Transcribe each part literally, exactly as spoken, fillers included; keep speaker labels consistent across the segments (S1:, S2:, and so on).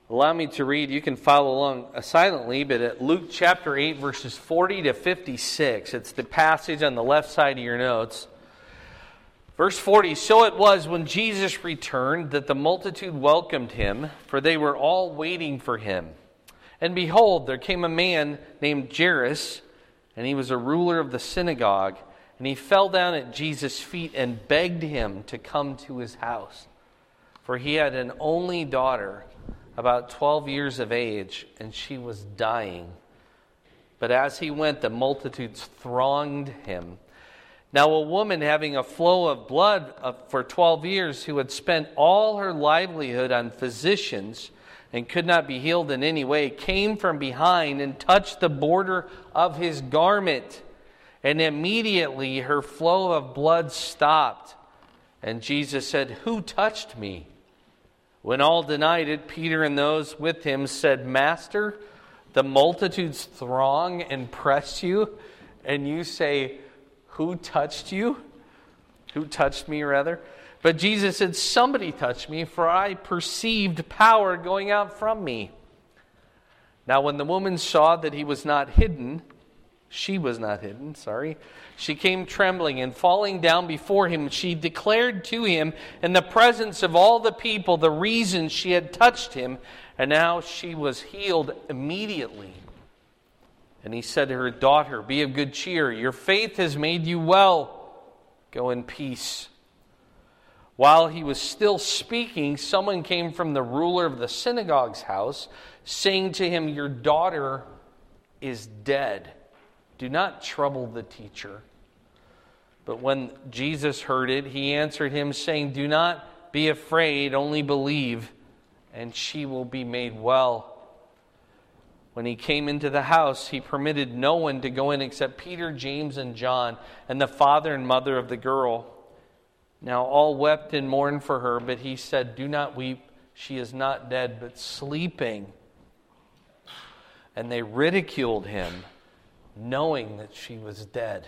S1: allow me to read. You can follow along silently, but at Luke chapter eight, verses forty to fifty-six. It's the passage on the left side of your notes. Verse forty, "So it was when Jesus returned that the multitude welcomed him, for they were all waiting for him. And behold, there came a man named Jairus, and he was a ruler of the synagogue, and he fell down at Jesus' feet and begged him to come to his house. For he had an only daughter, about twelve years of age, and she was dying. But as he went, the multitudes thronged him. Now a woman having a flow of blood for twelve years, who had spent all her livelihood on physicians and could not be healed in any way, came from behind and touched the border of his garment. And immediately her flow of blood stopped. And Jesus said, 'Who touched me?' When all denied it, Peter and those with him said, 'Master, the multitudes throng and press you, and you say, Who touched you?' Who touched me, rather? But Jesus said, 'Somebody touched me, for I perceived power going out from me.' Now when the woman saw that he was not hidden, she was not hidden, sorry, she came trembling, and falling down before him, she declared to him in the presence of all the people the reason she had touched him, and how she was healed immediately. And he said to her, 'Daughter, be of good cheer. Your faith has made you well. Go in peace.' While he was still speaking, someone came from the ruler of the synagogue's house, saying to him, 'Your daughter is dead. Do not trouble the teacher.' But when Jesus heard it, he answered him, saying, 'Do not be afraid, only believe, and she will be made well.' When he came into the house, he permitted no one to go in except Peter, James, and John, and the father and mother of the girl. Now all wept and mourned for her, but he said, 'Do not weep, she is not dead, but sleeping.' And they ridiculed him, knowing that she was dead.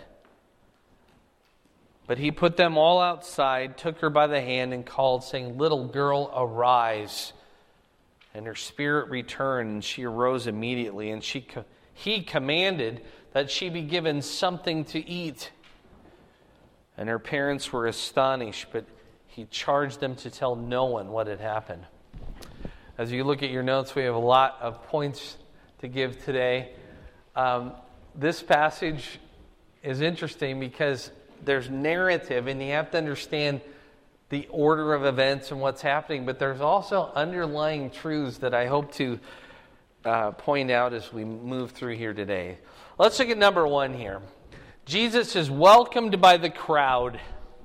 S1: But he put them all outside, took her by the hand, and called, saying, 'Little girl, arise.' And her spirit returned, and she arose immediately. And she, he commanded that she be given something to eat. And her parents were astonished, but he charged them to tell no one what had happened." As you look at your notes, we have a lot of points to give today. Um, this passage is interesting because there's narrative, and you have to understand the order of events and what's happening, but there's also underlying truths that I hope to uh, point out as we move through here today. Let's look at number one here. Jesus is welcomed by the crowd.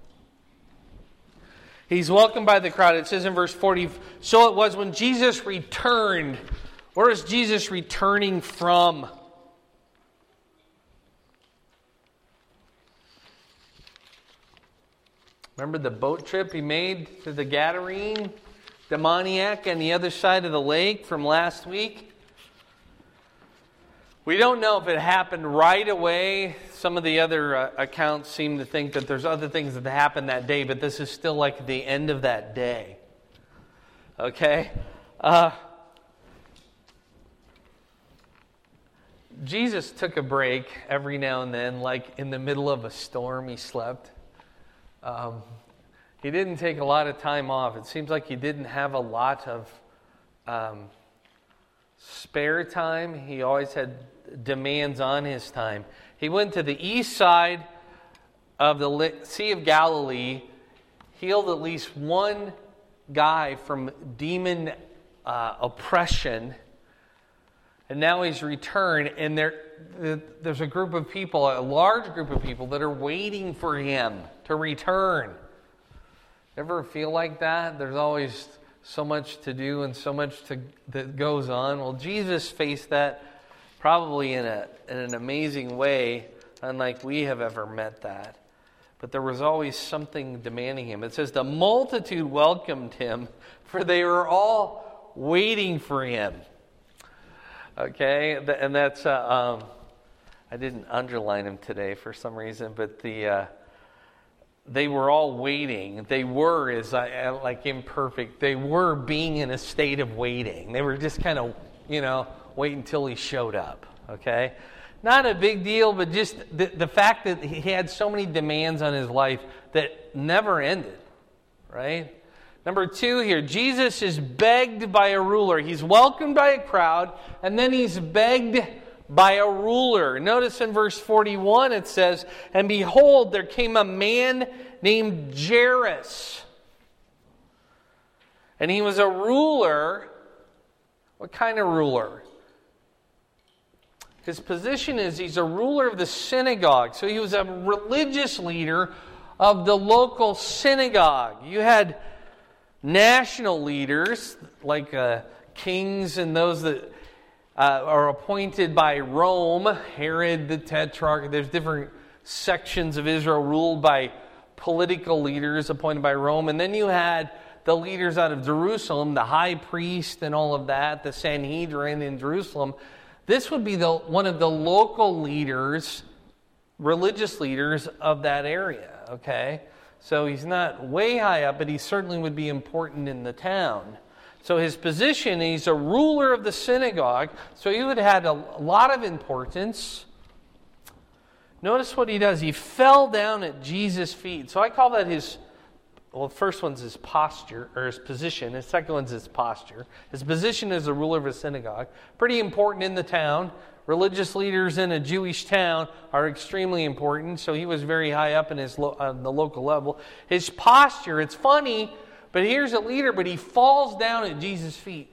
S1: He's welcomed by the crowd. It says in verse forty, "So it was when Jesus returned." Where is Jesus returning from? Remember the boat trip he made to the Gadarene demoniac on the other side of the lake from last week? We don't know if it happened right away. Some of the other uh, accounts seem to think that there's other things that happened that day, but this is still like the end of that day. Okay? Uh, Jesus took a break every now and then, like in the middle of a storm he slept. Um, he didn't take a lot of time off. It seems like he didn't have a lot of um, spare time. He always had demands on his time. He went to the east side of the Sea of Galilee, healed at least one guy from demon uh, oppression, and now he's returned, and there, there's a group of people, a large group of people that are waiting for him to return. Ever feel like that? There's always so much to do and so much to, that goes on. Well, Jesus faced that probably in, a, in an amazing way, unlike we have ever met that. But there was always something demanding him. It says, the multitude welcomed him, for they were all waiting for him. Okay, and that's, uh, um, I didn't underline him today for some reason, but the uh, they were all waiting. They were, as I, like imperfect, they were being in a state of waiting. They were just kind of, you know, waiting until he showed up, okay? Not a big deal, but just the, the fact that he had so many demands on his life that never ended, right? Number two here, Jesus is begged by a ruler. He's welcomed by a crowd, and then he's begged by a ruler. Notice in verse forty-one it says, "And behold, there came a man named Jairus. And he was a ruler." What kind of ruler? His position is he's a ruler of the synagogue. So he was a religious leader of the local synagogue. You had national leaders like uh, kings and those that uh, are appointed by Rome. Herod the Tetrarch. There's different sections of Israel ruled by political leaders appointed by Rome. And then you had the leaders out of Jerusalem, the high priest and all of that, the Sanhedrin in Jerusalem. This would be the one of the local leaders, religious leaders of that area, okay? So he's not way high up, but he certainly would be important in the town. So his position, he's a ruler of the synagogue, so he would have had a lot of importance. Notice what he does. He fell down at Jesus' feet. So I call that his, well, the first one's his posture, or his position. The second one's his posture. His position as a ruler of a synagogue. Pretty important in the town. Religious leaders in a Jewish town are extremely important, so he was very high up in his lo- on the local level. His posture, it's funny, but here's a leader, but he falls down at Jesus' feet.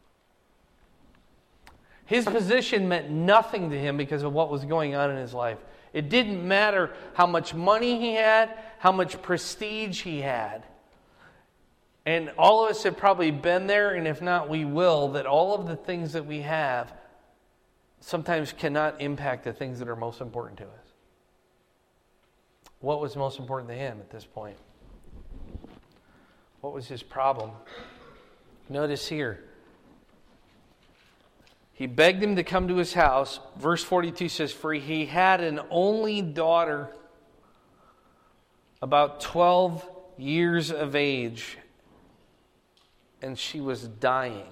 S1: His position meant nothing to him because of what was going on in his life. It didn't matter how much money he had, how much prestige he had. And all of us have probably been there, and if not, we will, that all of the things that we have sometimes cannot impact the things that are most important to us. What was most important to him at this point? What was his problem? Notice here. He begged him to come to his house. Verse forty-two says, "For he had an only daughter, about twelve years of age, and she was dying."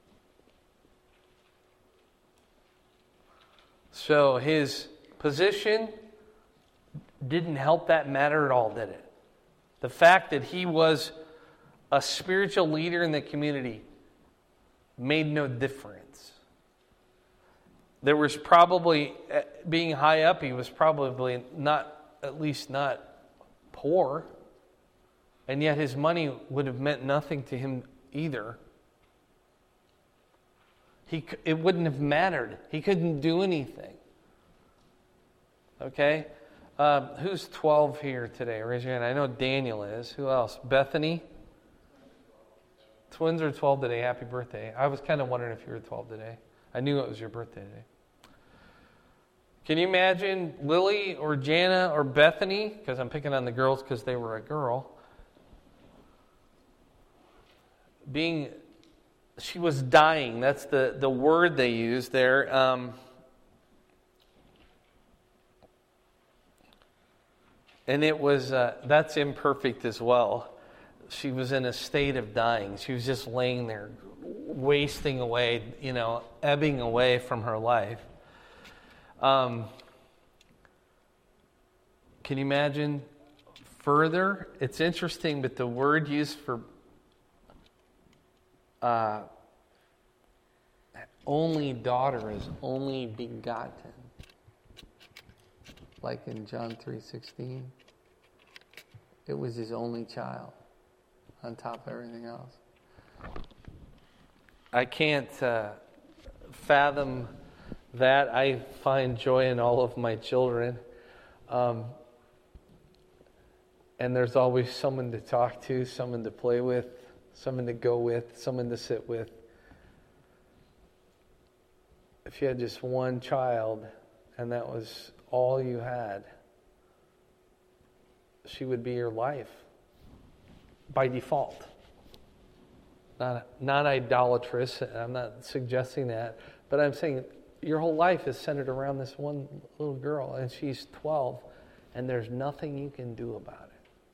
S1: So his position didn't help that matter at all, did it? The fact that he was a spiritual leader in the community made no difference. There was probably, being high up, he was probably not, at least not poor. And yet his money would have meant nothing to him either. He, it wouldn't have mattered. He couldn't do anything. Okay? Uh, who's twelve here today? Raise your hand. I know Daniel is. Who else? Bethany? Twins are twelve today. Happy birthday. I was kind of wondering if you were twelve today. I knew it was your birthday today. Can you imagine Lily or Jana or Bethany? Because I'm picking on the girls because they were a girl. Being, she was dying. That's the, the word they use there. Um, and it was, uh, that's imperfect as well. She was in a state of dying. She was just laying there, wasting away, you know, ebbing away from her life. Um, can you imagine further? It's interesting, but the word used for uh, only daughter is only begotten. Like in John three sixteen. It was his only child on top of everything else. I can't uh, fathom that. I find joy in all of my children. Um, and there's always someone to talk to, someone to play with, someone to go with, someone to sit with. If you had just one child and that was all you had, she would be your life by default. Not, not idolatrous, I'm not suggesting that, but I'm saying your whole life is centered around this one little girl, and she's twelve, and there's nothing you can do about it.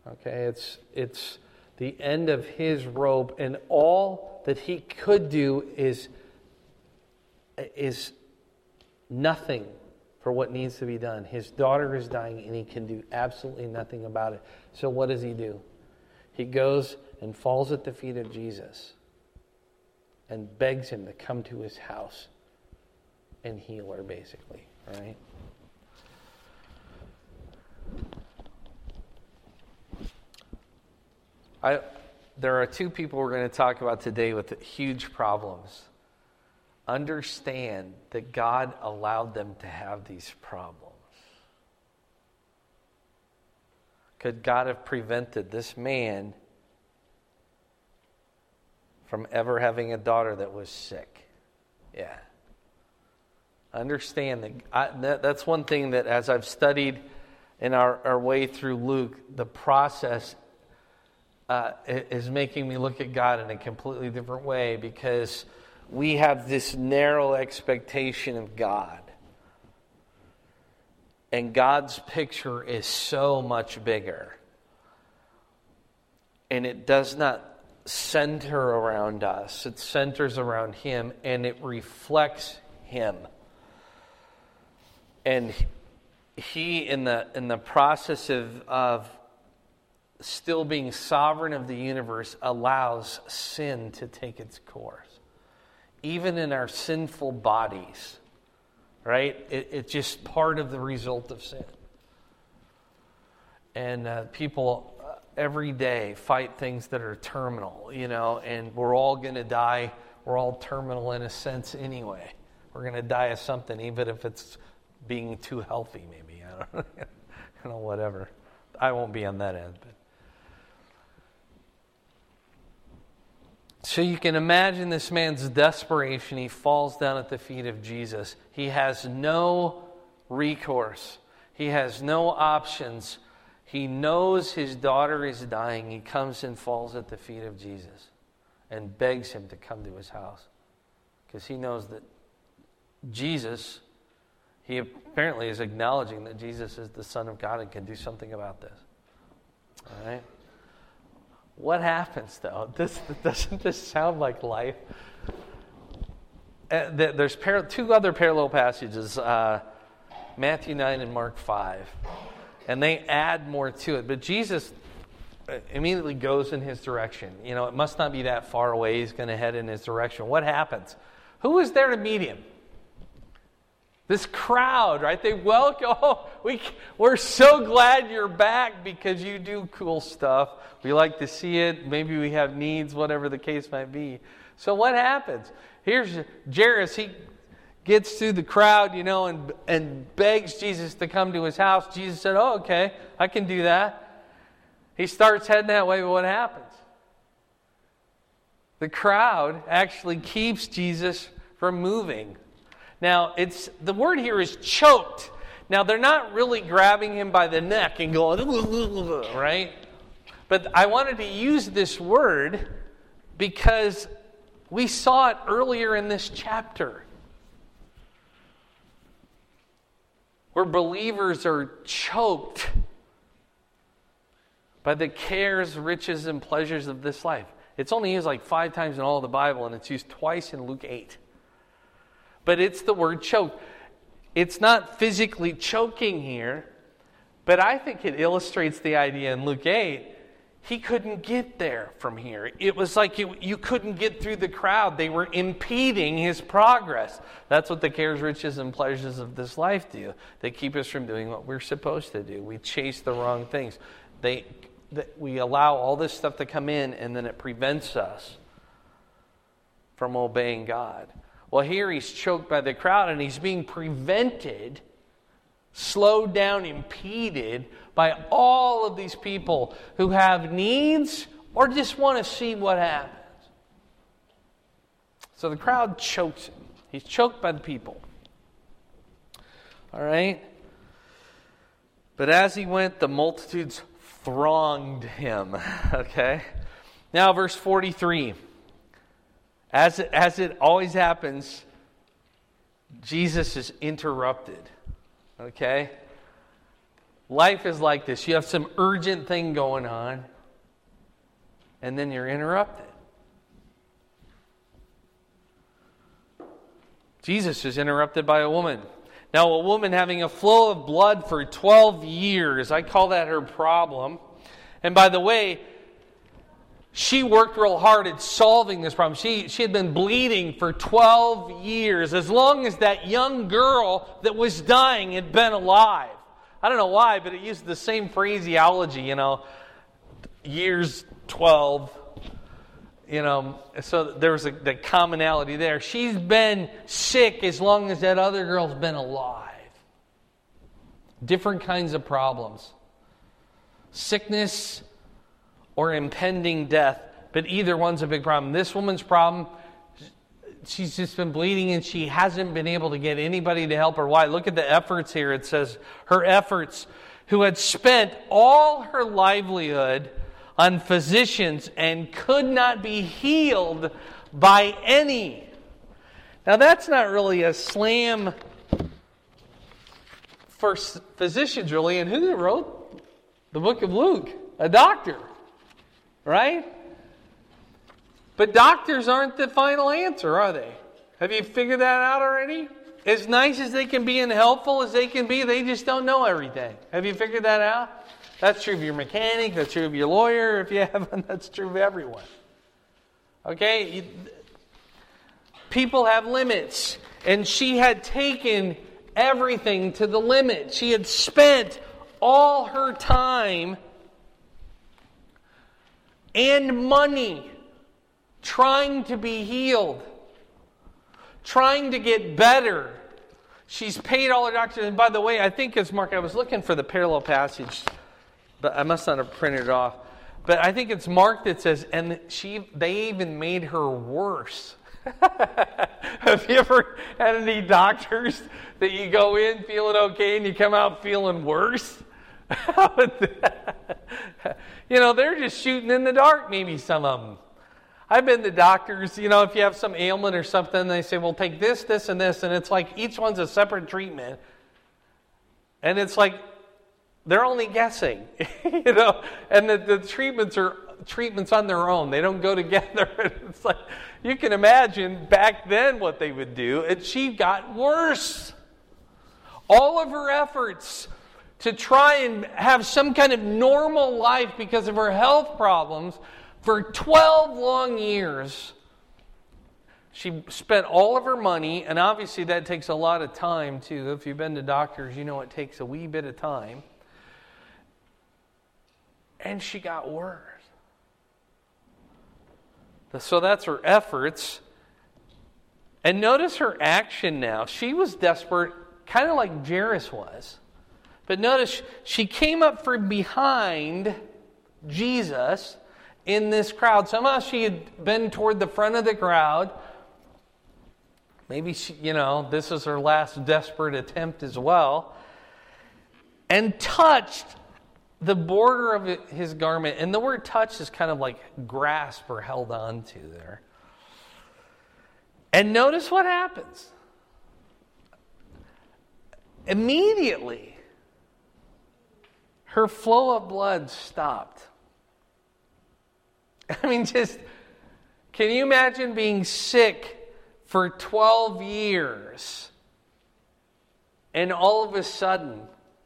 S1: Okay, it's it's the end of his rope, and all that he could do is is nothing for what needs to be done. His daughter is dying, and he can do absolutely nothing about it. So what does he do? He goes and falls at the feet of Jesus and begs him to come to his house and heal her, basically, right? I, there are two people we're going to talk about today with huge problems. Understand that God allowed them to have these problems. Could God have prevented this man from ever having a daughter that was sick? Yeah. Understand that, I, that that's one thing that as I've studied in our, our way through Luke, the process uh, is making me look at God in a completely different way, because we have this narrow expectation of God. And God's picture is so much bigger. And it does not center around us. It centers around Him, and it reflects Him. And He, in the in the process of, of still being sovereign of the universe, allows sin to take its course. Even in our sinful bodies, right? It, it's just part of the result of sin. And uh, people uh, every day fight things that are terminal, you know, and we're all going to die. We're all terminal in a sense anyway. We're going to die of something, even if it's being too healthy, maybe. I don't know, you know, whatever. I won't be on that end, but. So you can imagine this man's desperation. He falls down at the feet of Jesus. He has no recourse. He has no options. He knows his daughter is dying. He comes and falls at the feet of Jesus and begs him to come to his house, because he knows that Jesus, he apparently is acknowledging that Jesus is the Son of God and can do something about this. All right? What happens, though? This, doesn't this sound like life? Uh, there's par- two other parallel passages, uh, Matthew nine and Mark five. And they add more to it. But Jesus immediately goes in his direction. You know, it must not be that far away. He's going to head in his direction. What happens? Who is there to meet him? This crowd, right? They welcome, oh, we, we're so glad you're back because you do cool stuff. We like to see it. Maybe we have needs, whatever the case might be. So what happens? Here's Jairus. He gets through the crowd, you know, and, and begs Jesus to come to his house. Jesus said, oh, okay, I can do that. He starts heading that way, but what happens? The crowd actually keeps Jesus from moving. Now, it's the word here is choked. Now, they're not really grabbing him by the neck and going, right? But I wanted to use this word because we saw it earlier in this chapter, where believers are choked by the cares, riches, and pleasures of this life. It's only used like five times in all of the Bible, and it's used twice in Luke eight. But it's the word choke. It's not physically choking here, but I think it illustrates the idea in Luke eight. He couldn't get there from here. It was like you, you couldn't get through the crowd. They were impeding his progress. That's what the cares, riches, and pleasures of this life do. They keep us from doing what we're supposed to do. We chase the wrong things. They, they we allow all this stuff to come in, and then it prevents us from obeying God. Well, here he's choked by the crowd, and he's being prevented, slowed down, impeded by all of these people who have needs or just want to see what happens. So the crowd chokes him. He's choked by the people. All right? But as he went, the multitudes thronged him. Okay? Now, verse forty-three. As it, as it always happens, Jesus is interrupted. Okay? life is like this. You have some urgent thing going on, and then you're interrupted. Jesus is interrupted by a woman. Now, a woman having a flow of blood for twelve years, I call that her problem. And by the way, she worked real hard at solving this problem. She, she had been bleeding for twelve years, as long as that young girl that was dying had been alive. I don't know why, but it used the same phraseology, you know, years twelve. You know, so there was a the commonality there. She's been sick as long as that other girl's been alive. Different kinds of problems. Sickness or impending death. But either one's a big problem. This woman's problem, she's just been bleeding and she hasn't been able to get anybody to help her. Why? Look at the efforts here. It says, her efforts, who had spent all her livelihood on physicians and could not be healed by any. Now that's not really a slam for physicians, really. And who wrote the book of Luke? A doctor, right? But doctors aren't the final answer, are they? Have you figured that out already? As nice as they can be and helpful as they can be, they just don't know everything. Have you figured that out? That's true of your mechanic. That's true of your lawyer. If you haven't, that's true of everyone. Okay? You, people have limits. And she had taken everything to the limit. She had spent all her time and money trying to be healed, trying to get better. She's paid all her doctors. And by the way, I think as Mark, I was looking for the parallel passage, but I must not have printed it off. But I think it's Mark that says, and she, they even made her worse. Have you ever had any doctors that you go in feeling okay and you come out feeling worse? You know, they're just shooting in the dark, maybe some of them. I've been to doctors, you know, if you have some ailment or something, they say, well, take this, this, and this. And it's like each one's a separate treatment. And it's like, they're only guessing, you know, and the, the treatments are treatments on their own. They don't go together. It's like, you can imagine back then what they would do, and she got worse. All of her efforts to try and have some kind of normal life because of her health problems for twelve long years. She spent all of her money, and obviously that takes a lot of time too. If you've been to doctors, you know it takes a wee bit of time. And she got worse. So that's her efforts. And notice her action now. She was desperate, kind of like Jairus was. But notice she came up from behind Jesus in this crowd. Somehow she had been toward the front of the crowd. Maybe she, you know, this is her last desperate attempt as well. And touched the border of his garment. And the word touch is kind of like grasp or held on to there. And notice what happens. Immediately, her flow of blood stopped. I mean, just, can you imagine being sick for twelve years and all of a sudden,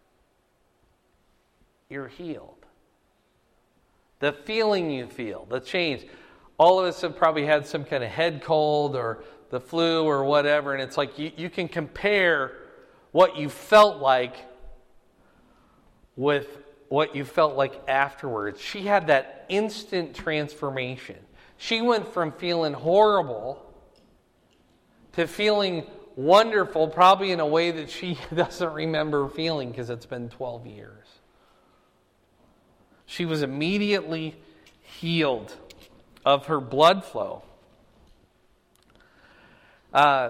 S1: you're healed? The feeling you feel, the change. All of us have probably had some kind of head cold or the flu or whatever, and it's like you, you can compare what you felt like with what you felt like afterwards. She had that instant transformation. She went from feeling horrible to feeling wonderful, probably in a way that she doesn't remember feeling because it's been twelve years. She was immediately healed of her blood flow. Uh,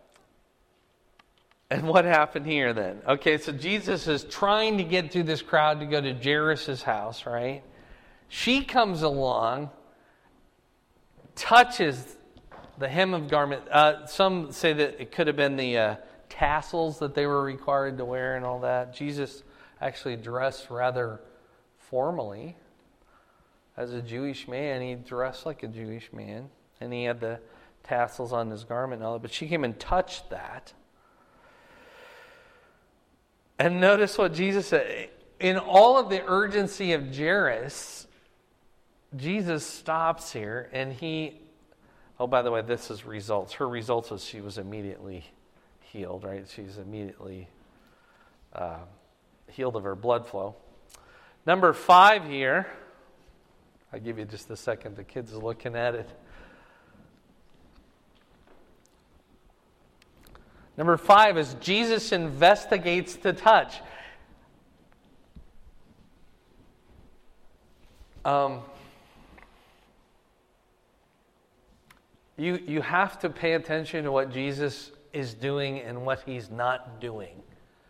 S1: and what happened here then? Okay, so Jesus is trying to get through this crowd to go to Jairus' house, right? She comes along, touches the hem of garment. Uh, some say that it could have been the uh, tassels that they were required to wear and all that. Jesus actually dressed rather formally. As a Jewish man, he dressed like a Jewish man, and he had the tassels on his garment and all that, but she came and touched that. And notice what Jesus said. In all of the urgency of Jairus, Jesus stops here, and he, oh, by the way, this is results. Her results was she was immediately healed, right? She's immediately uh, healed of her blood flow. Number five here, I'll give you just a second. The kids are looking at it. Number five is Jesus investigates the touch. Um, you, you have to pay attention to what Jesus is doing and what he's not doing.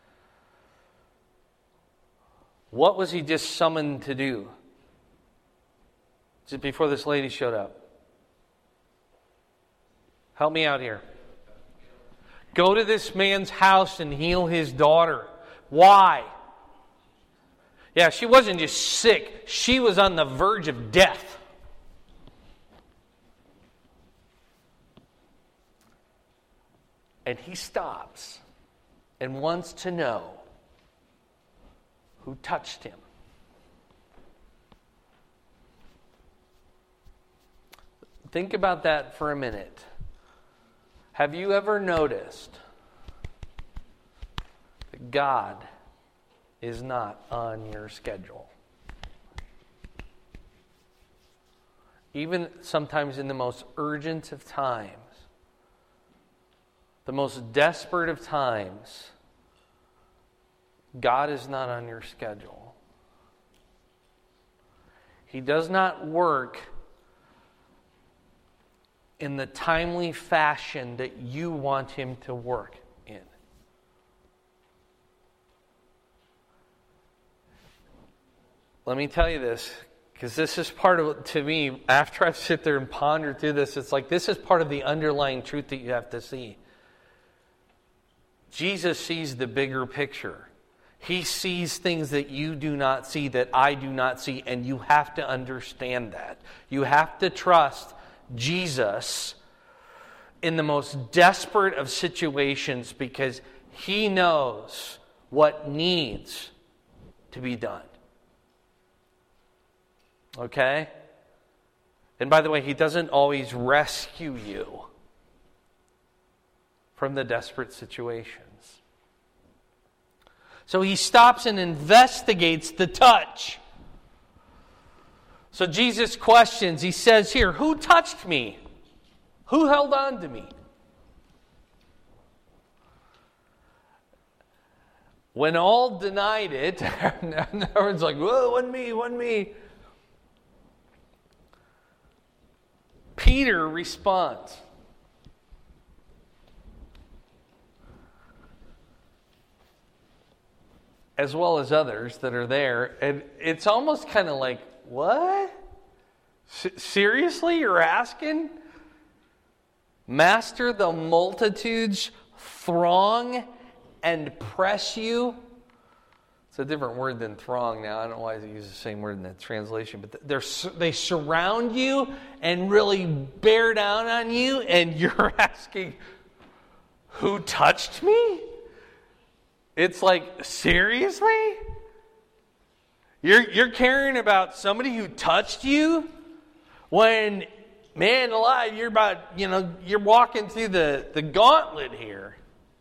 S1: What was he just summoned to do? Just before this lady showed up. Help me out here. Go to this man's house and heal his daughter. Why? Yeah, she wasn't just sick. She was on the verge of death. And he stops and wants to know who touched him. Think about that for a minute. Have you ever noticed that God is not on your schedule? Even sometimes in the most urgent of times, the most desperate of times, God is not on your schedule. He does not work in the timely fashion that you want him to work in. Let me tell you this, because this is part of, to me, after I sit there and ponder through this, it's like this is part of the underlying truth that you have to see. Jesus sees the bigger picture. He sees things that you do not see, that I do not see, and you have to understand that. You have to trust Jesus in the most desperate of situations because he knows what needs to be done. Okay? And by the way, he doesn't always rescue you from the desperate situations. So he stops and investigates the touch. So Jesus questions, he says here, who touched me? Who held on to me? When all denied it, everyone's like, whoa, wasn't me, wasn't me. Peter responds. As well as others that are there. And it's almost kind of like, what? S- seriously, you're asking? Master, the multitudes throng and press you. It's a different word than throng now. I don't know why they use the same word in the translation. But they're, they surround you and really bear down on you. And you're asking, who touched me? It's like, seriously? You're you're caring about somebody who touched you when, man alive, you're about, you know, you're walking through the, the gauntlet here.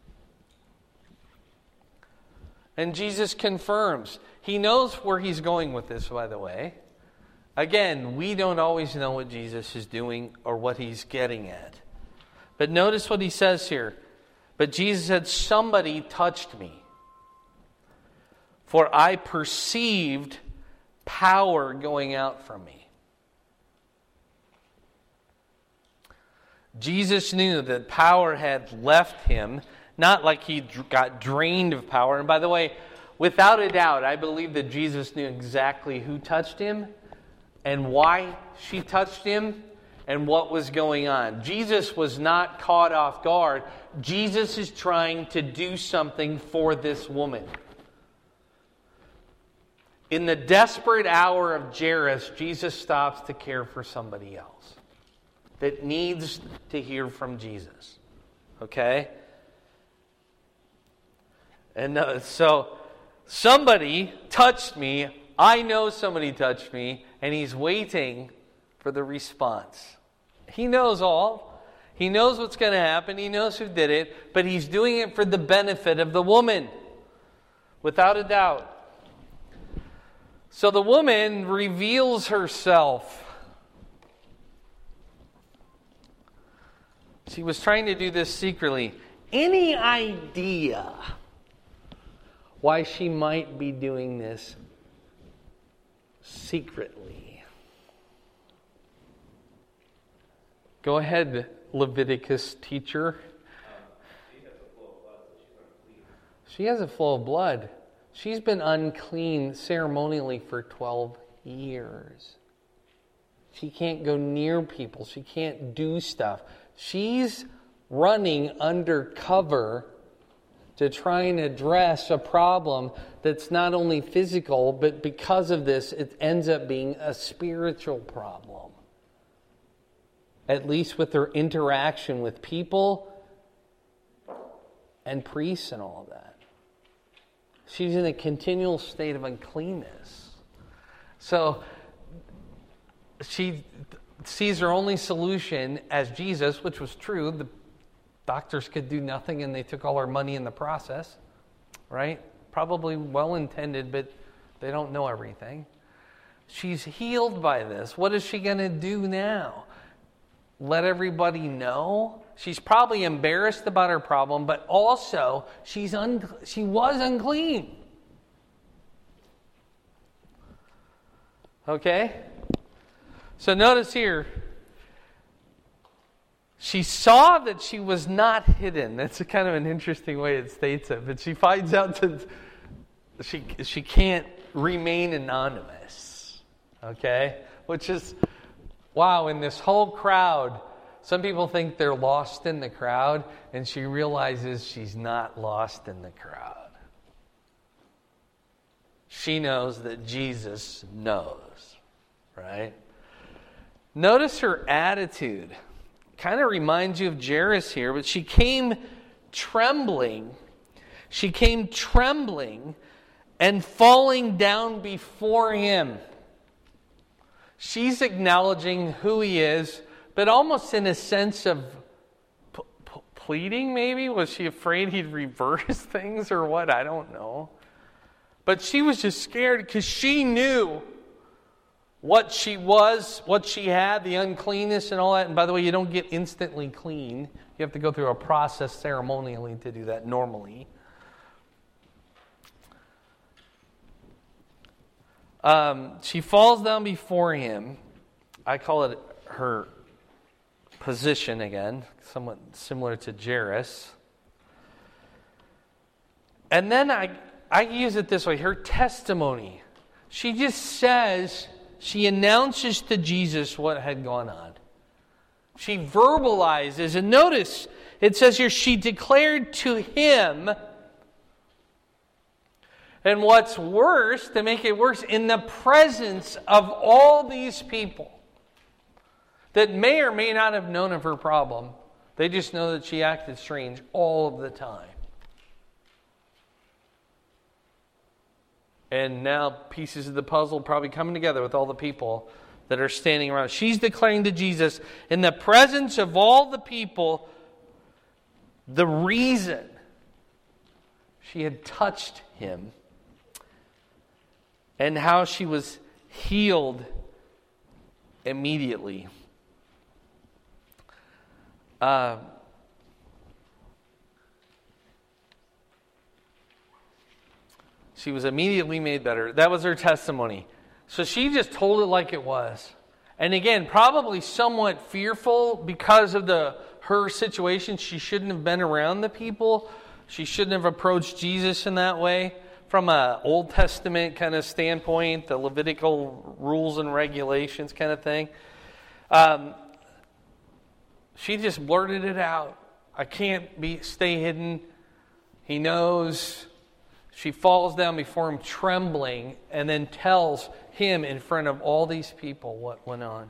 S1: And Jesus confirms. He knows where he's going with this, by the way. Again, we don't always know what Jesus is doing or what he's getting at. But notice what he says here. But Jesus said, somebody touched me. For I perceived power going out from me. Jesus knew that power had left him, not like he got drained of power. And by the way, without a doubt, I believe that Jesus knew exactly who touched him and why she touched him and what was going on. Jesus was not caught off guard. Jesus is trying to do something for this woman. In the desperate hour of Jairus, Jesus stops to care for somebody else that needs to hear from Jesus. Okay? And uh, so somebody touched me. I know somebody touched me, and he's waiting for the response. He knows all. He knows what's going to happen. He knows who did it, but he's doing it for the benefit of the woman, without a doubt. So the woman reveals herself. She was trying to do this secretly. Any idea why she might be doing this secretly? Go ahead, Leviticus teacher. She has a flow of blood. She's been unclean ceremonially for twelve years. She can't go near people. She can't do stuff. She's running undercover to try and address a problem that's not only physical, but because of this, it ends up being a spiritual problem. At least with her interaction with people and priests and all of that. She's in a continual state of uncleanness. So she sees her only solution as Jesus, which was true. The doctors could do nothing and they took all her money in the process. Right? Probably well-intended, but they don't know everything. She's healed by this. What is she going to do now? Let everybody know? She's probably embarrassed about her problem, but also she's un- she was unclean. Okay? So notice here, she saw that she was not hidden. That's a kind of an interesting way it states it. But she finds out that she she can't remain anonymous. Okay? Which is, wow, in this whole crowd, some people think they're lost in the crowd, and she realizes she's not lost in the crowd. She knows that Jesus knows, right? Notice her attitude. Kind of reminds you of Jairus here, but she came trembling. She came trembling and falling down before him. She's acknowledging who he is, but almost in a sense of p- p- pleading, maybe? Was she afraid he'd reverse things or what? I don't know. But she was just scared because she knew what she was, what she had, the uncleanness and all that. And by the way, you don't get instantly clean. You have to go through a process ceremonially to do that normally. Um, she falls down before him. I call it her position again, somewhat similar to Jairus. And then I, I use it this way, her testimony. She just says, she announces to Jesus what had gone on. She verbalizes, and notice, it says here, she declared to him. And what's worse, to make it worse, in the presence of all these people that may or may not have known of her problem, they just know that she acted strange all of the time. And now pieces of the puzzle probably coming together with all the people that are standing around. She's declaring to Jesus, in the presence of all the people, the reason she had touched him and how she was healed immediately. Uh, she was immediately made better. That was her testimony. So she just told it like it was. And again, probably somewhat fearful because of the her situation. She shouldn't have been around the people. She shouldn't have approached Jesus in that way. From an Old Testament kind of standpoint, the Levitical rules and regulations kind of thing. Um, she just blurted it out. I can't be stay hidden. He knows. She falls down before him trembling and then tells him in front of all these people what went on.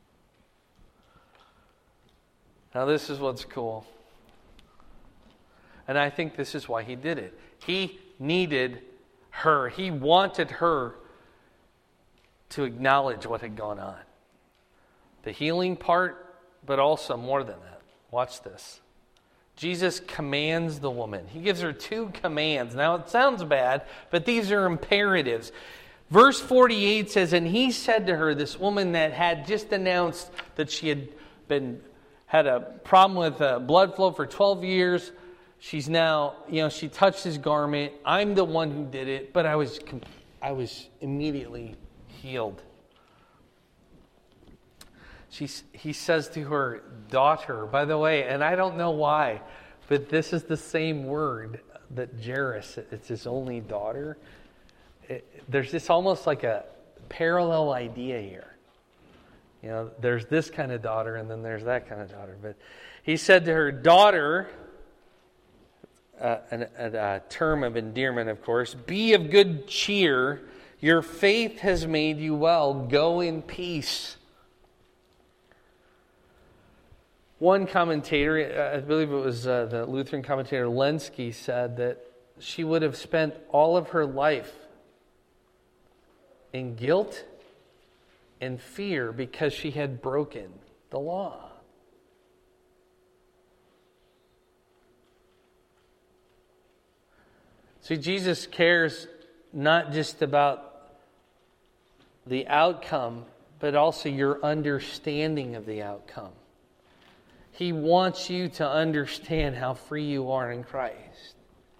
S1: Now this is what's cool. And I think this is why he did it. He needed her. He wanted her to acknowledge what had gone on. The healing part, but also more than that. Watch this. Jesus commands the woman. He gives her two commands. Now it sounds bad, but these are imperatives. Verse forty-eight says, and he said to her, this woman that had just announced that she had been had a problem with uh, blood flow for twelve years. She's now, you know, she touched his garment. I'm the one who did it, but I was, I was immediately healed. She, he says to her, daughter, by the way, and I don't know why, but this is the same word that Jairus, it's his only daughter. It, there's this almost like a parallel idea here. You know, there's this kind of daughter and then there's that kind of daughter. But he said to her, daughter, uh, an, a, a term of endearment, of course, be of good cheer. Your faith has made you well. Go in peace. One commentator, I believe it was uh, the Lutheran commentator Lenski, said that she would have spent all of her life in guilt and fear because she had broken the law. See, Jesus cares not just about the outcome, but also your understanding of the outcome. He wants you to understand how free you are in Christ.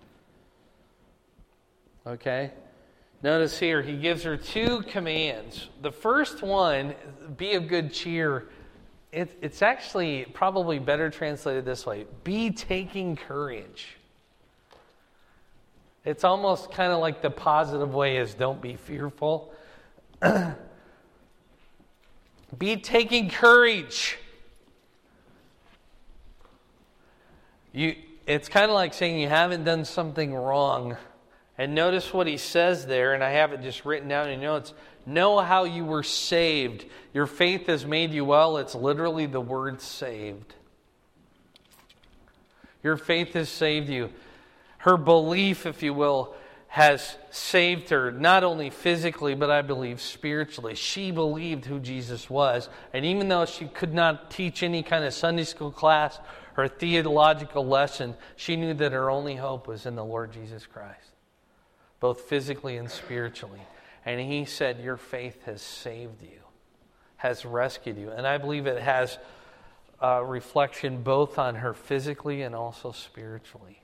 S1: Okay? Notice here, he gives her two commands. The first one, be of good cheer. It, it's actually probably better translated this way. Be taking courage. It's almost kind of like the positive way is don't be fearful. Be taking courage. You, it's kind of like saying you haven't done something wrong. And notice what he says there, and I have it just written down in notes. Know how you were saved. Your faith has made you well. It's literally the word saved. Your faith has saved you. Her belief, if you will, has saved her, not only physically, but I believe spiritually. She believed who Jesus was. And even though she could not teach any kind of Sunday school class or theological lesson, she knew that her only hope was in the Lord Jesus Christ, both physically and spiritually. And he said, your faith has saved you, has rescued you. And I believe it has a reflection both on her physically and also spiritually.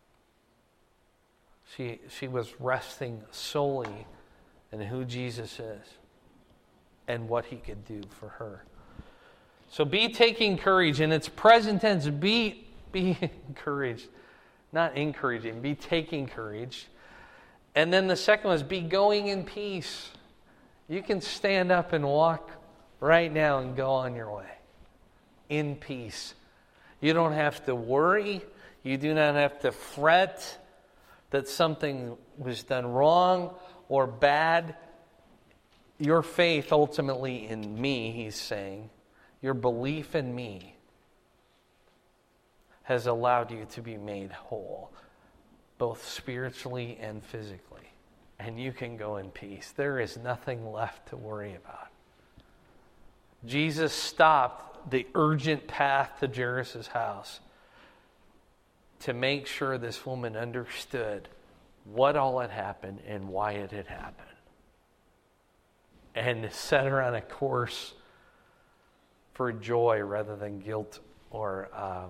S1: She, she was resting solely in who Jesus is and what he could do for her. So be taking courage, and it's present tense. Be, be encouraged, not encouraging. Be taking courage. And then the second was be going in peace. You can stand up and walk right now and go on your way in peace. You don't have to worry. You do not have to fret that something was done wrong or bad. Your faith ultimately in me, he's saying, your belief in me has allowed you to be made whole, both spiritually and physically. And you can go in peace. There is nothing left to worry about. Jesus stopped the urgent path to Jairus' house to make sure this woman understood what all had happened and why it had happened. And set her on a course for joy rather than guilt or um,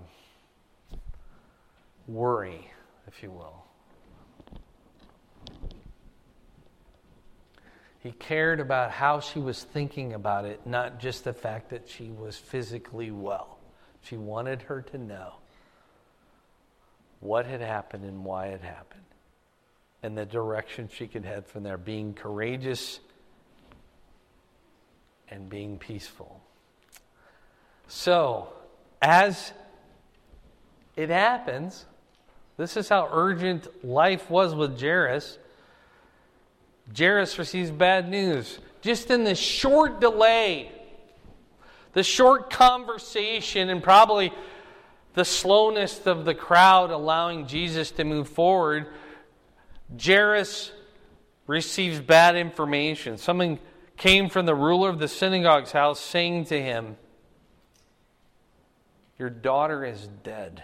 S1: worry, if you will. He cared about how she was thinking about it, not just the fact that she was physically well. She wanted her to know what had happened and why it happened, and the direction she could head from there, being courageous and being peaceful. So, as it happens, This is how urgent life was with Jairus. Jairus receives bad news. Just in the short delay, the short conversation, and probably the slowness of the crowd allowing Jesus to move forward, Jairus receives bad information. Someone came from the ruler of the synagogue's house saying to him, "Your daughter is dead."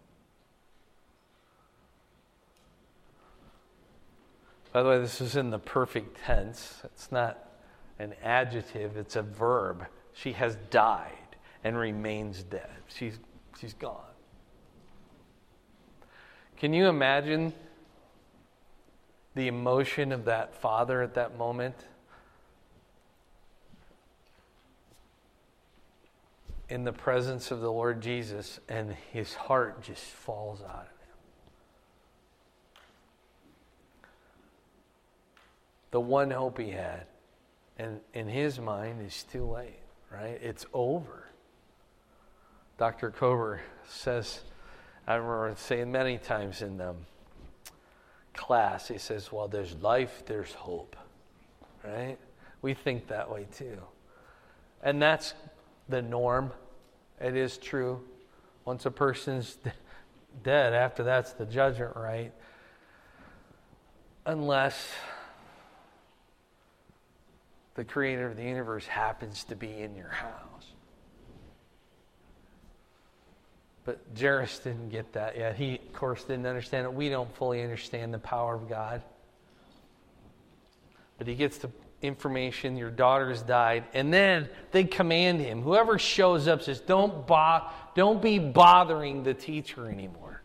S1: By the way, this is in the perfect tense. It's not an adjective, it's a verb. She has died and remains dead. She's, she's gone. Can you imagine the emotion of that father at that moment? In the presence of the Lord Jesus, and his heart just falls out of him. The one hope he had, and in his mind, is too late, right? It's over. Doctor Kober says, I remember saying many times in the class, he says, well, there's life, there's hope, right? We think that way too. And that's the norm. It is true. Once a person's d- dead, after that's the judgment, right? Unless the creator of the universe happens to be in your house. But Jairus didn't get that yet. He, of course, didn't understand it. We don't fully understand the power of God. But he gets the information, your daughter's died. And then they command him. Whoever shows up says, don't, bo- don't be bothering the teacher anymore.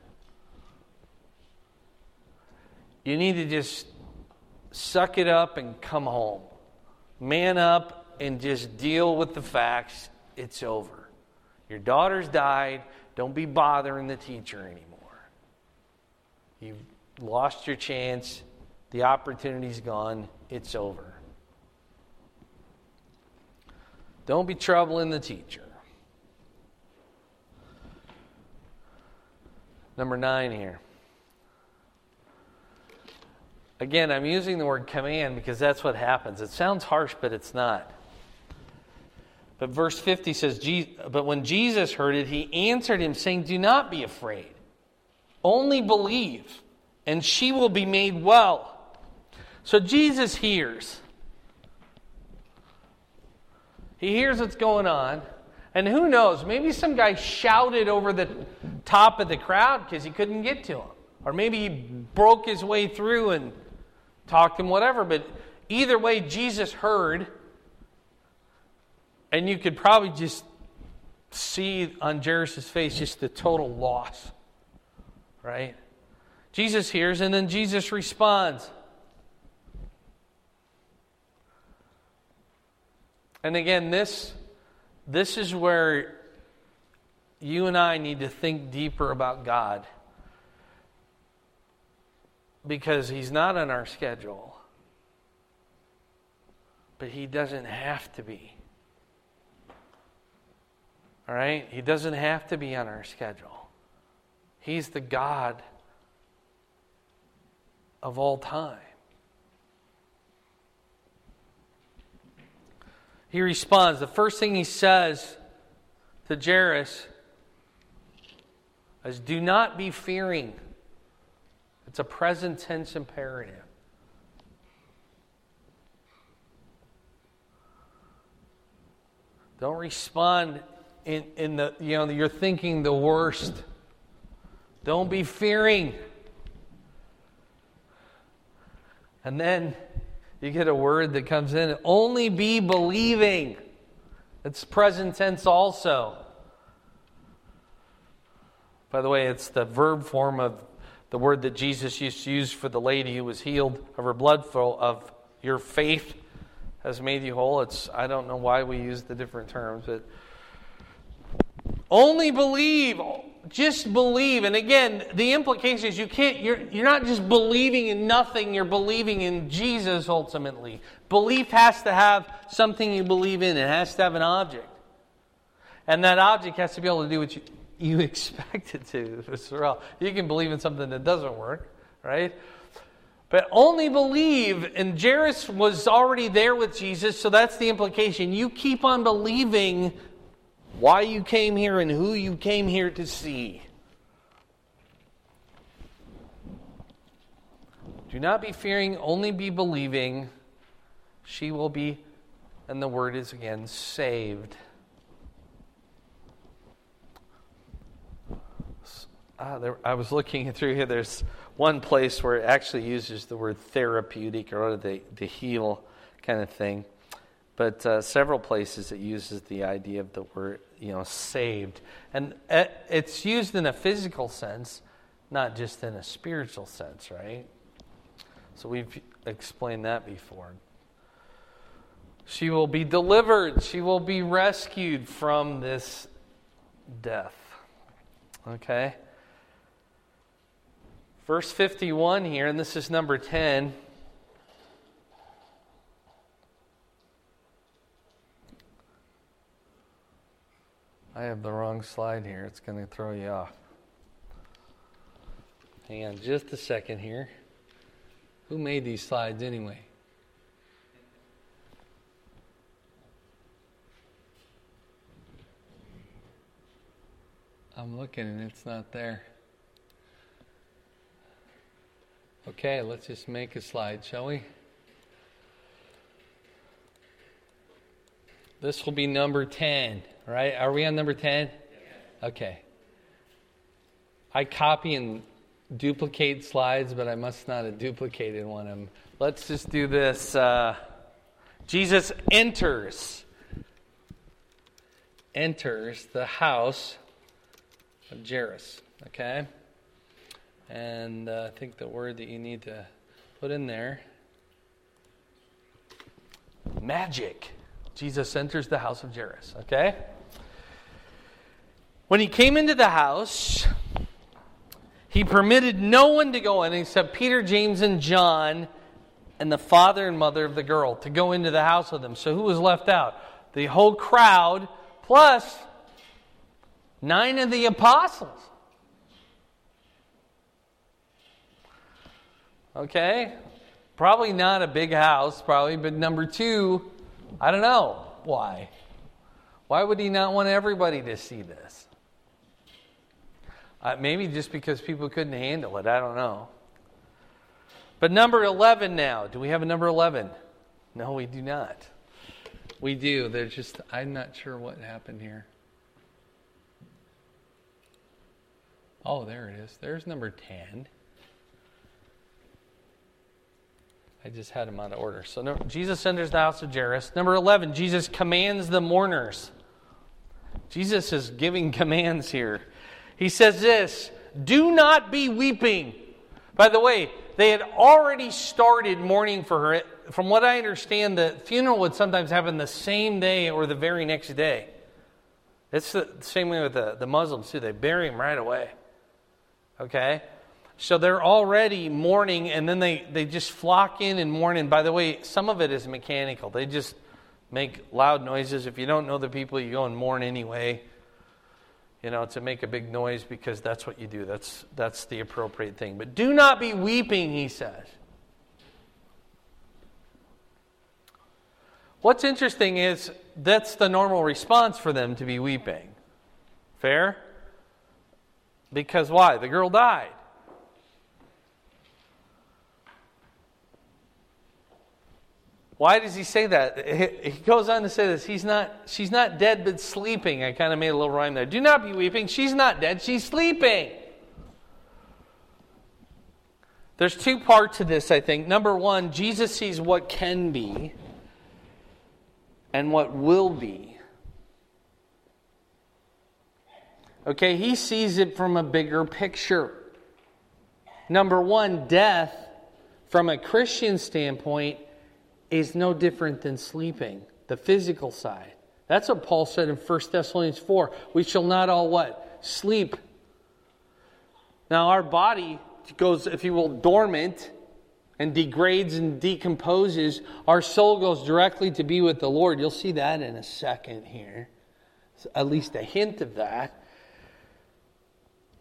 S1: You need to just suck it up and come home. Man up and just deal with the facts. It's over. Your daughter's died. Don't be bothering the teacher anymore. You've lost your chance. The opportunity's gone. It's over. Don't be troubling the teacher. Number nine here. Again, I'm using the word command because that's what happens. It sounds harsh, but it's not. But verse fifty says, but when Jesus heard it, he answered him, saying, do not be afraid. Only believe, and she will be made well. So Jesus hears. He hears what's going on. And who knows, maybe some guy shouted over the top of the crowd because he couldn't get to him. Or maybe he broke his way through and talked him, whatever. But either way, Jesus heard. And you could probably just see on Jairus' face just the total loss. Right? Jesus hears, and then Jesus responds. And again, this, this is where you and I need to think deeper about God. Because he's not on our schedule. But he doesn't have to be. All right? He doesn't have to be on our schedule. He's the God of all time. He responds. The first thing he says to Jairus is, do not be fearing. It's a present tense imperative. Don't respond in, in the, you know, you're thinking the worst. Don't be fearing. And then you get a word that comes in, only be believing. It's present tense also. By the way, it's the verb form of the word that Jesus used to use for the lady who was healed of her blood flow, of your faith has made you whole. It's, I don't know why we use the different terms, but only believe. Just believe. And again, the implication is you can't, you're, you're not just believing in nothing, you're believing in Jesus ultimately. Belief has to have something you believe in. It has to have an object. And that object has to be able to do what you, you expect it to as well. You can believe in something that doesn't work, right? But only believe, and Jairus was already there with Jesus, so that's the implication. You keep on believing why you came here and who you came here to see. Do not be fearing, only be believing. She will be, and the word is again, saved. Ah, there, I was looking through here. There's one place where it actually uses the word therapeutic or the, the heal kind of thing. But uh, several places it uses the idea of the word, you know, saved. And it's used in a physical sense, not just in a spiritual sense, right? So we've explained that before. She will be delivered. She will be rescued from this death. Okay? Verse fifty-one here, and this is number ten. I have the wrong slide here. It's going to throw you off. Hang on just a second here. Who made these slides anyway? I'm looking and it's not there. Okay, let's just make a slide, shall we? This will be number ten, right? Are we on number ten? Okay. I copy and duplicate slides, but I must not have duplicated one of them. Let's just do this. Uh, Jesus enters. Enters the house of Jairus. Okay? And uh, I think the word that you need to put in there, magic. Jesus enters the house of Jairus. Okay? When he came into the house, he permitted no one to go in except Peter, James, and John, and the father and mother of the girl to go into the house with him. So who was left out? The whole crowd, plus nine of the apostles. Okay? Probably not a big house, probably, but number two, I don't know. Why? Why would he not want everybody to see this? Uh, maybe just because people couldn't handle it. I don't know. But number eleven now. Do we have a number eleven? No, we do not. We do. There's just, I'm not sure what happened here. Oh, there it is. There's number ten. I just had them out of order. So no, Jesus enters the house of Jairus. Number eleven, Jesus commands the mourners. Jesus is giving commands here. He says this, do not be weeping. By the way, they had already started mourning for her. From what I understand, the funeral would sometimes happen the same day or the very next day. It's the same way with the, the Muslims too. They bury him right away. Okay? So they're already mourning, and then they, they just flock in and mourn. And by the way, some of it is mechanical. They just make loud noises. If you don't know the people, you go and mourn anyway. You know, to make a big noise because that's what you do. That's that's the appropriate thing. But do not be weeping, he says. What's interesting is that's the normal response for them to be weeping. Fair? Because why? The girl died. Why does he say that? He goes on to say this. He's not, she's not dead, but sleeping. I kind of made a little rhyme there. Do not be weeping. She's not dead. She's sleeping. There's two parts to this, I think. Number one, Jesus sees what can be and what will be. Okay, he sees it from a bigger picture. Number one, death, from a Christian standpoint, is no different than sleeping, the physical side. That's what Paul said in First Thessalonians four. We shall not all what? Sleep. Now our body goes, if you will, dormant and degrades and decomposes. Our soul goes directly to be with the Lord. You'll see that in a second here. At least a hint of that.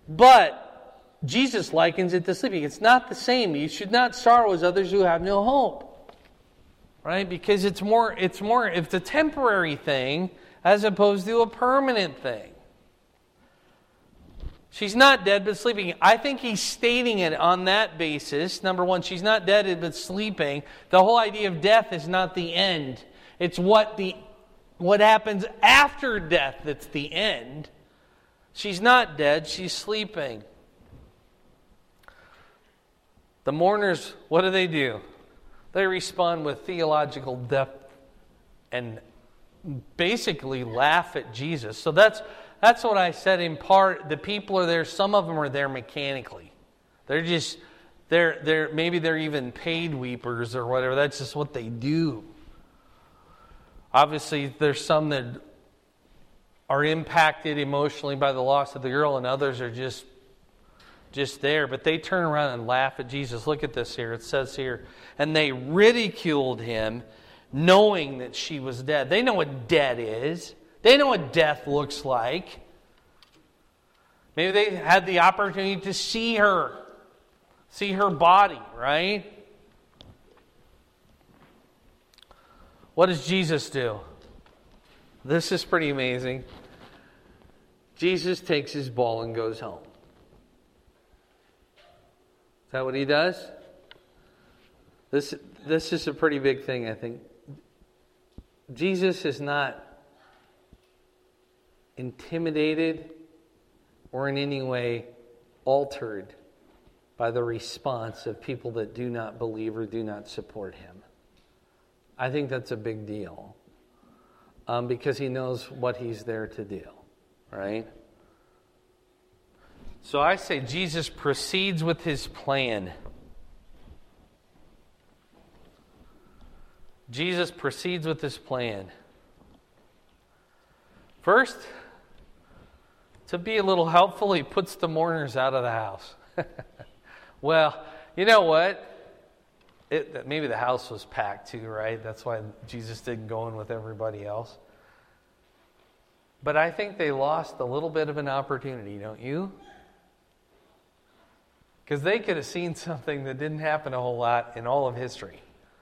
S1: But Jesus likens it to sleeping. It's not the same. You should not sorrow as others who have no hope. Right? Because it's more, it's more, it's a temporary thing as opposed to a permanent thing. She's not dead but sleeping. I think he's stating it on that basis. Number one, she's not dead but sleeping. The whole idea of death is not the end. It's what the what happens after death that's the end. She's not dead, she's sleeping. The mourners, what do they do? They respond with theological depth and basically laugh at Jesus. So that's That's what I said in part. The people are there. Some of them are there mechanically. They're just, they're, they're, maybe they're even paid weepers or whatever. That's just what they do. Obviously, there's some that are impacted emotionally by the loss of the girl, and others are just, just there. But they turn around and laugh at Jesus. Look at this here. It says here, and they ridiculed him, knowing that she was dead. They know what dead is. They know what death looks like. Maybe they had the opportunity to see her. See her body, right? What does Jesus do? This is pretty amazing. Jesus takes his ball and goes home. Is that what he does? This, this is a pretty big thing, I think. Jesus is not intimidated or in any way altered by the response of people that do not believe or do not support him. I think that's a big deal um, because he knows what he's there to do, right? So I say Jesus proceeds with his plan. Jesus proceeds with his plan. First, to be a little helpful, he puts the mourners out of the house. Well, you know what? It, maybe the house was packed too, right? That's why Jesus didn't go in with everybody else. But I think they lost a little bit of an opportunity, don't you? Because they could have seen something that didn't happen a whole lot in all of history.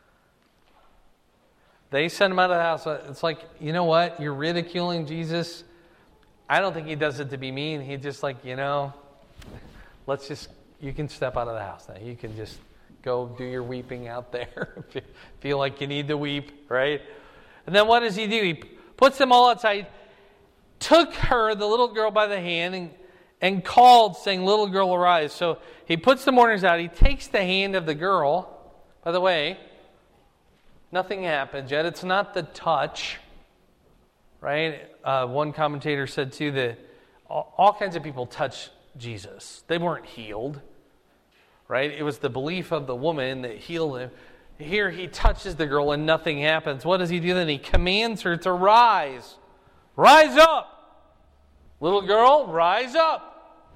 S1: They sent him out of the house. It's like, you know what? You're ridiculing Jesus. I don't think he does it to be mean. He just like, you know, let's just, you can step out of the house now. You can just go do your weeping out there. Feel like you need to weep, right? And then what does he do? He puts them all outside, took her, the little girl, by the hand and, and called, saying, "Little girl, arise." So he puts the mourners out. He takes the hand of the girl. By the way, nothing happens yet. It's not the touch. Right? Uh, one commentator said, too, that all, all kinds of people touch Jesus. They weren't healed. Right? It was the belief of the woman that healed him. Here he touches the girl and nothing happens. What does he do then? He commands her to rise. Rise up! Little girl, rise up!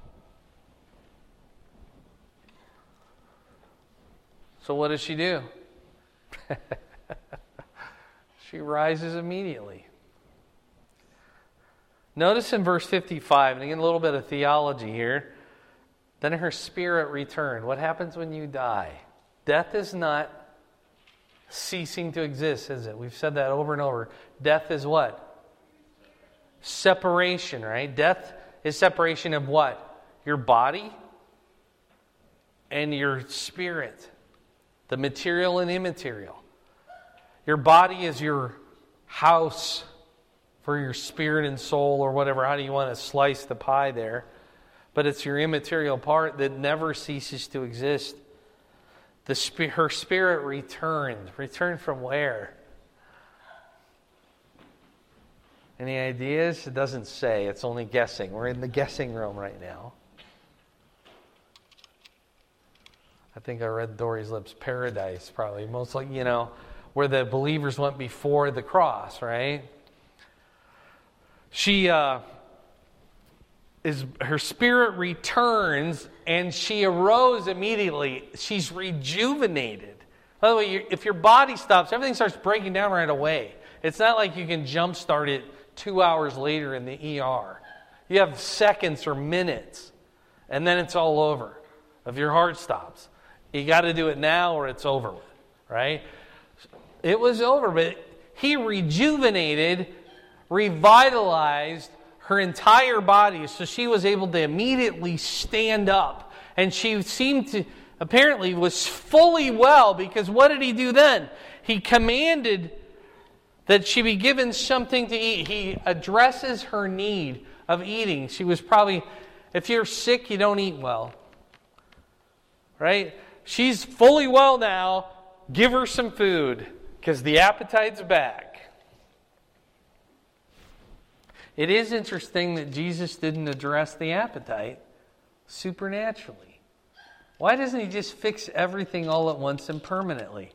S1: So what does she do? She rises immediately. Notice in verse fifty-five, and again a little bit of theology here, then her spirit returned. What happens when you die? Death is not ceasing to exist, is it? We've said that over and over. Death is what? Separation, right? Death is separation of what? Your body and your spirit. The material and immaterial. Your body is your house for your spirit and soul, or whatever. How do you want to slice the pie there? But it's your immaterial part that never ceases to exist. The sp- her spirit returned. Returned from where? Any ideas? It doesn't say. It's only guessing. We're in the guessing room right now. I think I read Dory's Lips, Paradise, probably. Most like, you know, where the believers went before the cross, right? She, uh, is her spirit returns, and she arose immediately. She's rejuvenated. By the way, if your body stops, everything starts breaking down right away. It's not like you can jumpstart it two hours later in the E R. You have seconds or minutes. and then it's all over. If your heart stops, you got to do it now or it's over with, right? It was over, but he rejuvenated, revitalized her entire body, so she was able to immediately stand up. And she seemed to, apparently, was fully well, because what did he do then? He commanded that she be given something to eat. He addresses her need of eating. She was probably, if you're sick, you don't eat well. Right? She's fully well now. Give her some food, because the appetite's back. It is interesting that Jesus didn't address the appetite supernaturally. Why doesn't he just fix everything all at once and permanently?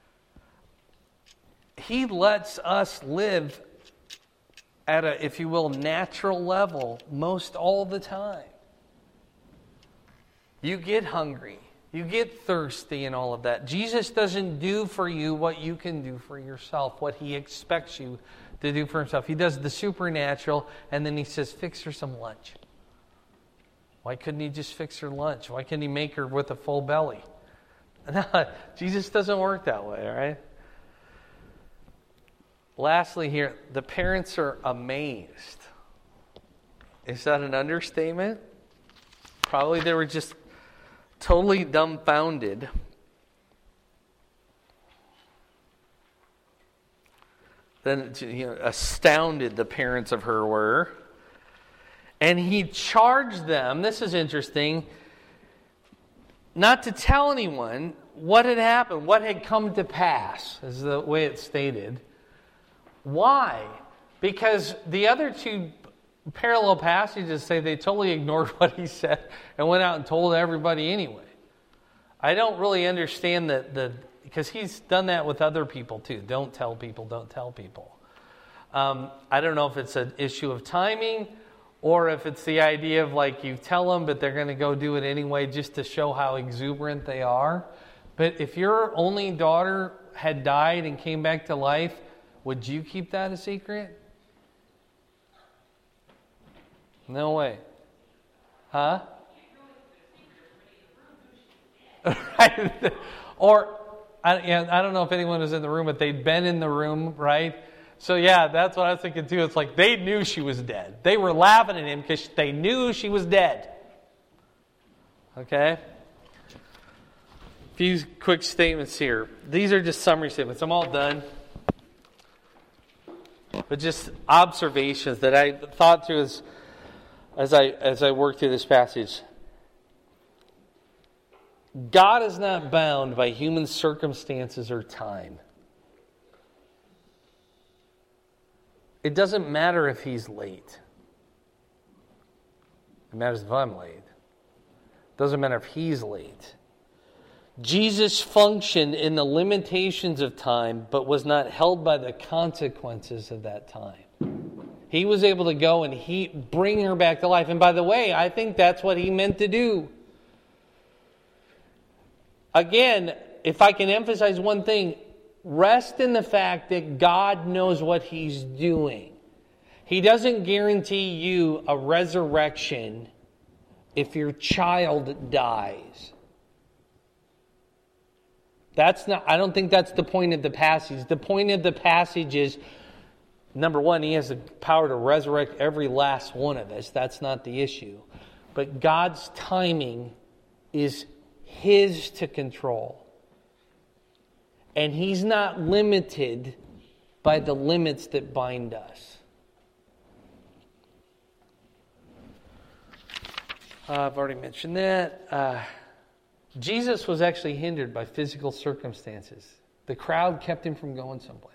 S1: He lets us live at a, if you will, natural level most all the time. You get hungry. You get thirsty and all of that. Jesus doesn't do for you what you can do for yourself, what he expects you to do for himself. He does the supernatural, and then he says, fix her some lunch. Why couldn't he just fix her lunch? Why couldn't he make her with a full belly? No, Jesus doesn't work that way, right? Lastly here, the parents are amazed. Is that an understatement? Probably they were just totally dumbfounded. Then, you know, astounded the parents of her were. And he charged them, this is interesting, not to tell anyone what had happened, what had come to pass, is the way it's stated. Why? Because the other two parallel passages say they totally ignored what he said and went out and told everybody anyway. I don't really understand that, the, because he's done that with other people too. Don't tell people, don't tell people. Um, I don't know if it's an issue of timing or if it's the idea of like you tell them but they're going to go do it anyway just to show how exuberant they are. But if your only daughter had died and came back to life, would you keep that a secret? No way. Huh? Right? Or, I, yeah, I don't know if anyone was in the room, but they'd been in the room, right? So yeah, that's what I was thinking too. It's like they knew she was dead. They were laughing at him because they knew she was dead. Okay? A few quick statements here. These are just summary statements. I'm all done. But just observations that I thought through as, as I as I worked through this passage. God is not bound by human circumstances or time. It doesn't matter if he's late. It matters if I'm late. It doesn't matter if he's late. Jesus functioned in the limitations of time, but was not held by the consequences of that time. He was able to go and he bring her back to life. And by the way, I think that's what he meant to do. Again, if I can emphasize one thing, rest in the fact that God knows what he's doing. He doesn't guarantee you a resurrection if your child dies. That's not, I don't think that's the point of the passage. The point of the passage is, number one, he has the power to resurrect every last one of us. That's not the issue. But God's timing is his to control. And he's not limited by the limits that bind us. Uh, I've already mentioned that. Uh, Jesus was actually hindered by physical circumstances. The crowd kept him from going someplace.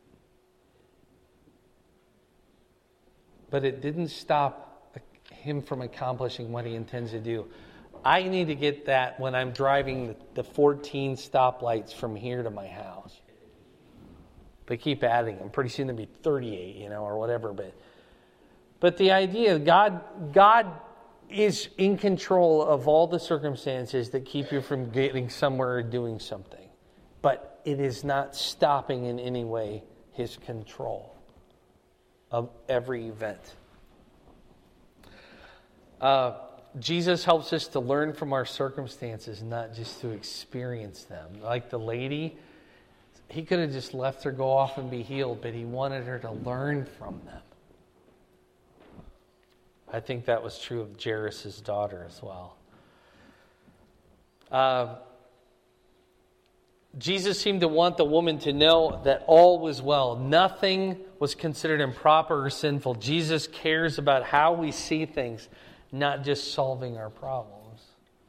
S1: But it didn't stop him from accomplishing what he intends to do. I need to get that when I'm driving the fourteen stoplights from here to my house. They keep adding them. Pretty soon there'll be thirty-eight, you know, or whatever. But, but the idea of God, God is in control of all the circumstances that keep you from getting somewhere or doing something. But it is not stopping in any way his control of every event. Uh, Jesus helps us to learn from our circumstances, not just to experience them. Like the lady, he could have just left her go off and be healed, but he wanted her to learn from them. I think that was true of Jairus' daughter as well. Uh, Jesus seemed to want the woman to know that all was well. Nothing was considered improper or sinful. Jesus cares about how we see things, not just solving our problems.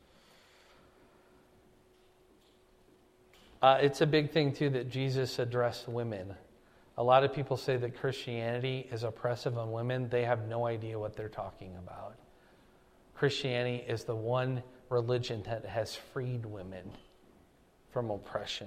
S1: Uh, it's a big thing, too, that Jesus addressed women. A lot of people say that Christianity is oppressive on women. They have no idea what they're talking about. Christianity is the one religion that has freed women from oppression.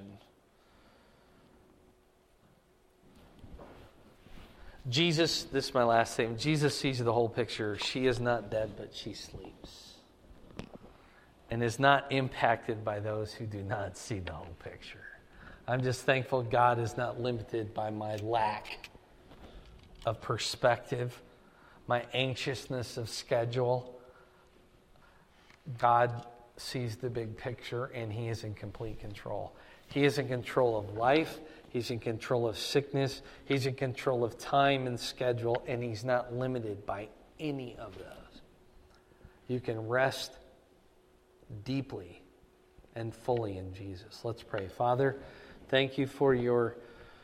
S1: Jesus, this is my last statement. Jesus sees the whole picture. She is not dead, but she sleeps. And is not impacted by those who do not see the whole picture. I'm just thankful God is not limited by my lack of perspective, my anxiousness of schedule. God sees the big picture, and He is in complete control. He is in control of life. He's in control of sickness. He's in control of time and schedule, and He's not limited by any of those. You can rest deeply and fully in Jesus. Let's pray. Father, thank You for Your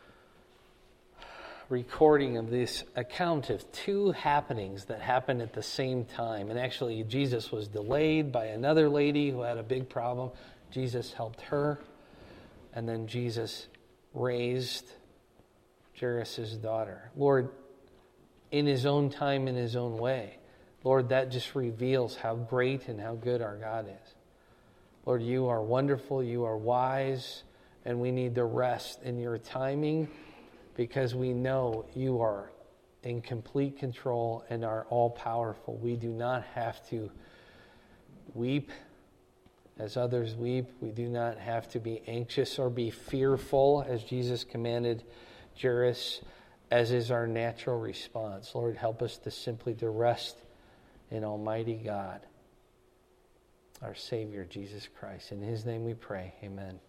S1: recording of this account of two happenings that happened at the same time. And actually, Jesus was delayed by another lady who had a big problem. Jesus helped her. And then Jesus raised Jairus' daughter. Lord, in His own time, in His own way. Lord, that just reveals how great and how good our God is. Lord, You are wonderful. You are wise. And we need to rest in Your timing, because we know You are in complete control and are all-powerful. We do not have to weep as others weep. We do not have to be anxious or be fearful, as Jesus commanded Jairus, as is our natural response. Lord, help us to simply to rest in Almighty God, our Savior, Jesus Christ. In His name we pray. Amen.